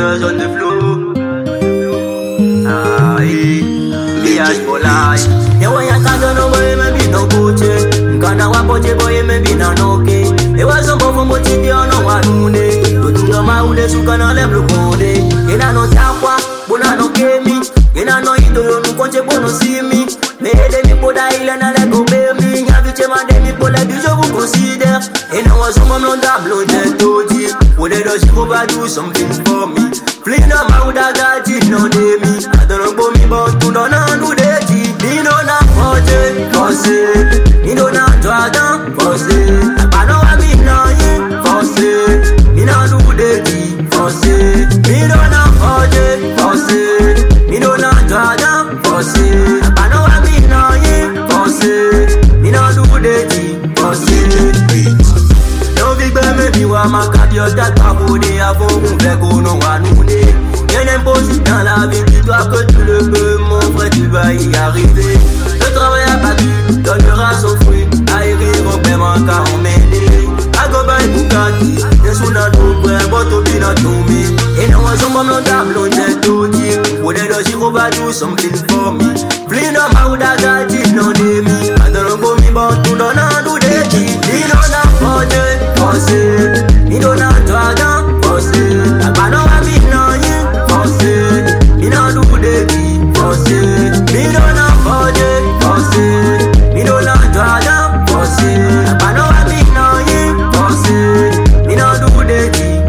besoin de flow. Aïe, voyage for life. Yeah, when you can't know boy, maybe no coach. Kana wapoche boy, maybe no noke. It was a move from what you do, no one day. You do no matter who can all ever go day. You know no tapwa, but no kemi. You know no ito yo no konche bono see me. Me de mi poda ile na le go be me. Have you chema de mi pola du je vous consider. Et non was some non tableau de toji. Would they do do something for me? Fling up my would I got it no de me. I don't know me but to no do de ti. Me no na forte, force. Me no na dragon, force. I know I mean no you, force. Me no do de ti, force. Me no na forte, force. Me no na dragon, force. I know I mean no you, force. Me no do de ti, force. No big baby, me wa makadi ota kabode avant on fait qu'on en va nous né. Rien impossible dans la vie, dis-toi que tu le peux, mon frère, tu vas y arriver. Le travail a battu, donnera son fruit. Aïe, mon père manque à emmener. I go buy Bugatti, yes we not do well, but to be not to me. And now some of them tableau just to you. Would they do do something for me? Fling up my would I got it, no de me. I don't know me, but to no do the tea. Me no na forte, force. Me no na dragon, force. I know I mean no you, force. Me no do the tea, force. Me no na forte, force. Me no na dragon, force. I know I mean no you, force. Me no do the tea,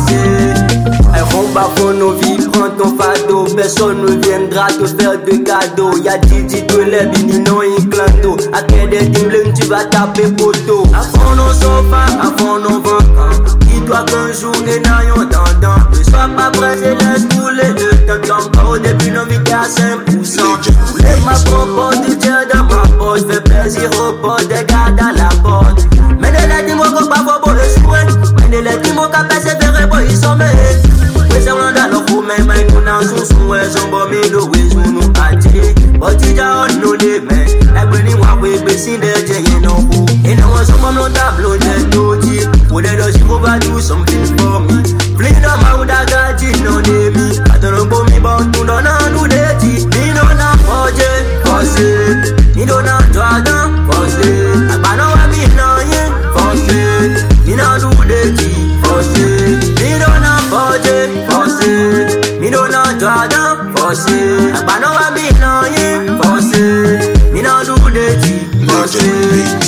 force. I rompt pour nos vies, prends ton fardeau. Personne ne viendra te faire de cadeaux. Y'a Didi de l'Ebini, non inclanto. À quel des dimblings tu vas taper poteau. À fond nos sofas, à fond nos volcans. Dis-toi qu'un jour les naillons t'entendent. Ne sois pas pressé, laisse couler le temps. Encore au début, non vite à 5%. Voulez ma propose, du Dieu dans ma poche. Fais plaisir aux potes, des gardes à la porte. Mais les lettres, dis-moi qu'on pas pour le souhait. Mais les lettres, dis-moi qu'à persévérer, boy, ils sont mêlés. We on that love for me, my now somewhere, somebody no ways, no party. But you don't know the man. Like when you walk with me, see the J, you know who. And I was someone on that blow, just do it. Would they do something for me? Fling up my would I got it, no de me. I don't know me, but to no do the tea. Me no na forge, force. Me no na dragon, force. I know I mean no you, force. Me no do the tea, force. Me no na forge, force. Me no na dragon, force. I know I mean no you, force. Me no do the tea, force.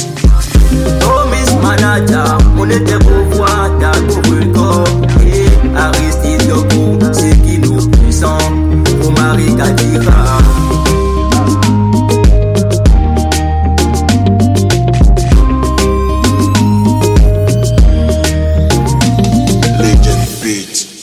Oh Miss Manager, on était pour voir ta corps. Et Aristide Yoko, c'est qui nous puissant. Pour Marie Kadira. Legend Beats.